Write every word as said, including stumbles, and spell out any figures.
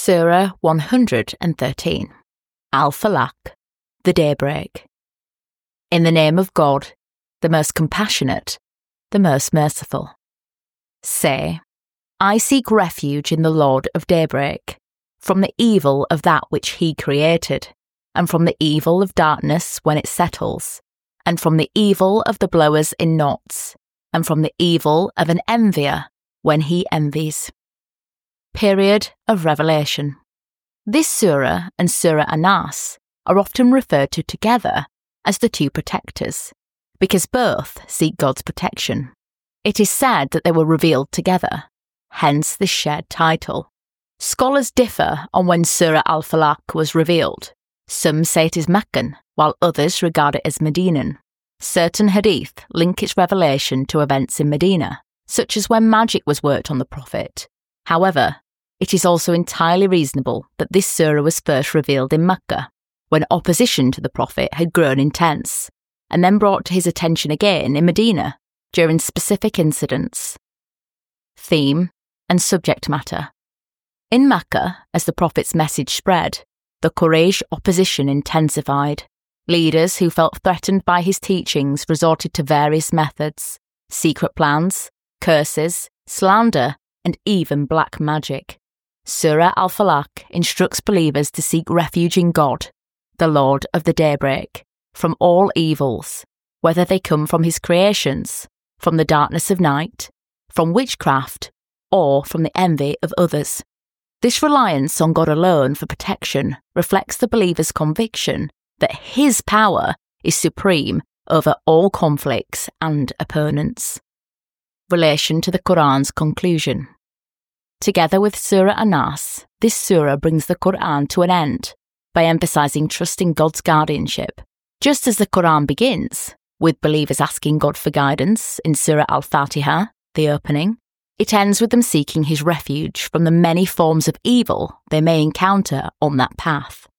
Surah one hundred thirteen. Al-Falaq, the Daybreak. In the name of God, the most compassionate, the most merciful. Say, I seek refuge in the Lord of Daybreak, from the evil of that which he created, and from the evil of darkness when it settles, and from the evil of the blowers in knots, and from the evil of an envier when he envies. Period of Revelation. This surah and Surah An-Nas are often referred to together as the two protectors, because both seek God's protection. It is said that they were revealed together, hence this shared title. Scholars differ on when Surah Al-Falaq was revealed. Some say it is Meccan, while others regard it as Medinan. Certain hadith link its revelation to events in Medina, such as when magic was worked on the Prophet. However, it is also entirely reasonable that this surah was first revealed in Mecca, when opposition to the Prophet had grown intense, and then brought to his attention again in Medina during specific incidents. Theme and subject matter. In Mecca, as the Prophet's message spread, the Quraysh opposition intensified. Leaders who felt threatened by his teachings resorted to various methods: secret plans, curses, slander, and even black magic. Surah Al-Falaq instructs believers to seek refuge in God, the Lord of the Daybreak, from all evils, whether they come from his creations, from the darkness of night, from witchcraft, or from the envy of others. This reliance on God alone for protection reflects the believer's conviction that his power is supreme over all conflicts and opponents. Relation to the Quran's conclusion. Together with Surah An-Nas, this surah brings the Quran to an end by emphasizing trusting God's guardianship. Just as the Quran begins, with believers asking God for guidance in Surah Al-Fatiha, the opening, it ends with them seeking his refuge from the many forms of evil they may encounter on that path.